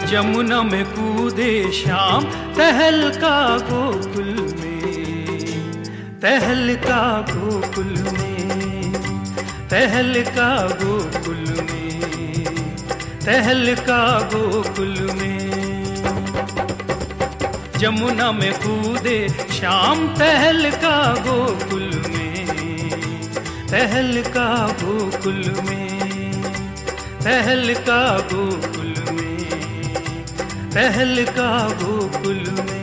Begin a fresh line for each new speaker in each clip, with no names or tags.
यमुना में कूदे श्याम तहलका गोकुल में, तहलका गोकुल में, तहलका गोकुल में, तहलका गोकुल में। यमुना में कूदे श्याम तहलका गोकुल में, तहलका गोकुल में, तहलका गोकुल में, तहलका गोकुल में।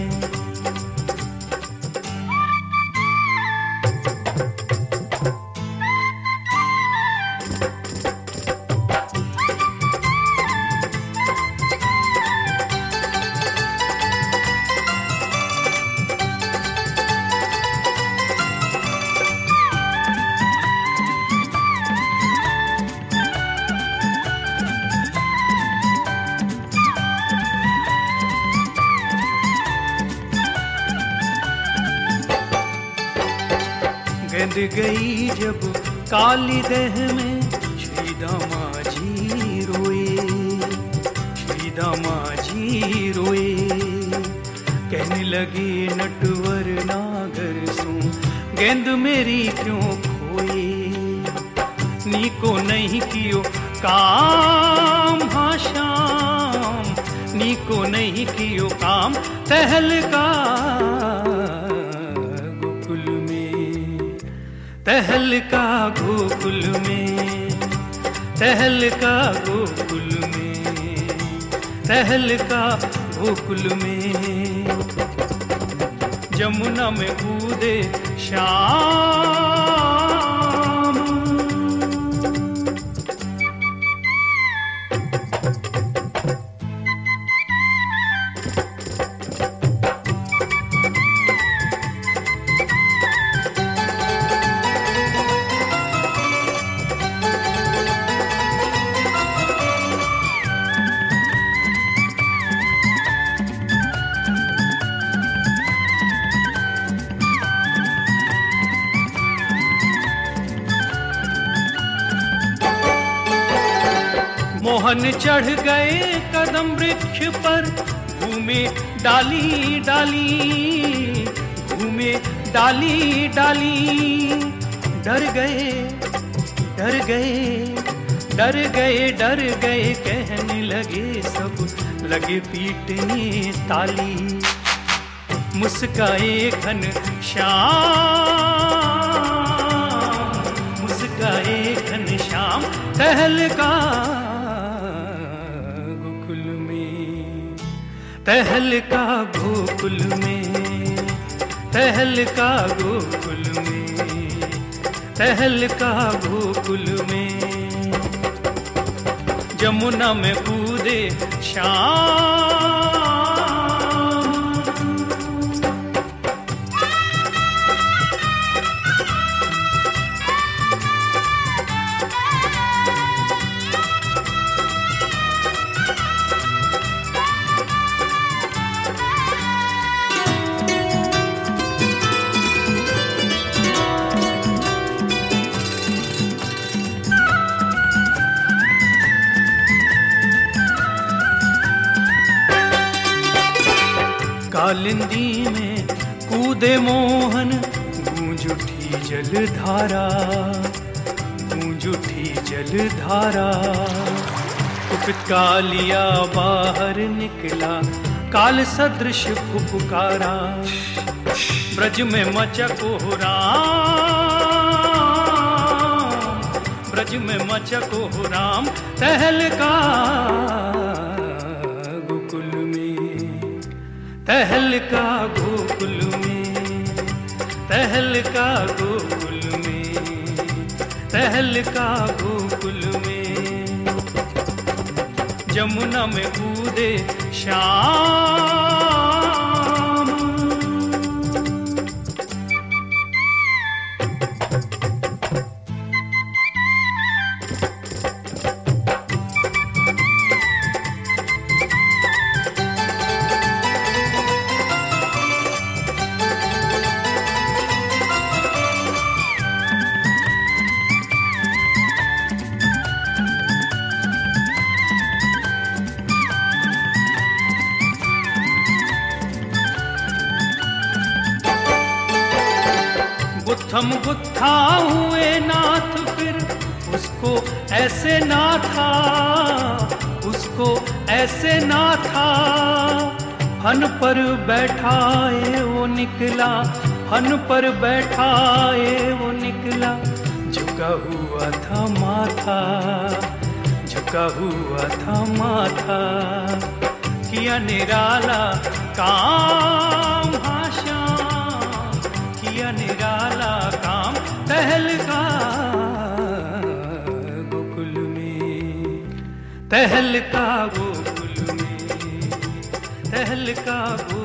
गेंद गई जब काली देह में, श्री दामाजी रोए, श्री दामाजी रोए। कहने लगे नटवर नागर सुन, गेंद मेरी क्यों खोए। नीको नहीं कियो काम हाँ श्याम, नीको नहीं कियो काम तहलका गोकुल में, तहलका गोकुल में, तहलका गोकुल में, तहलका गोकुल में। यमुना में कूदे श्याम। मोहन चढ़ गए कदम वृक्ष पर, घूमे डाली डाली, घूमे डाली डाली। डर गए डर गए डर गए डर गए, कहने लगे सब, लगे पीटने ताली। मुस्काए घन श्याम, मुस्काए घन श्याम तहलका गोकुल में, तहलका गोकुल में, तहलका गोकुल में, तहलका गोकुल में। यमुना में कूदे श्याम। कालिंदी में कूदे मोहन, गूंज उठी जलधारा, गूंज उठी जलधारा। कुपित कालिया बाहर निकला, काल सदृश फुफकारा। ब्रज में मचा कोहराम, ब्रज में मचा कोहराम तहलका गोकुल में, तहलका गोकुल में, तहलका गोकुल में, तहलका गोकुल में। यमुना में कूदे श्याम। गुत्थम गुत्था हुए नाथ फिर उसको ऐसे ना था, उसको ऐसे ना था। फन पर बैठाए वो निकला, फन पर बैठाए वो निकला। झुका हुआ था माथा, झुका हुआ था माथा। किया निराला काम हाँ श्याम, किया निराला काम तहलका गोकुल में, तहलका गोकुल में, तहलका गोकुल।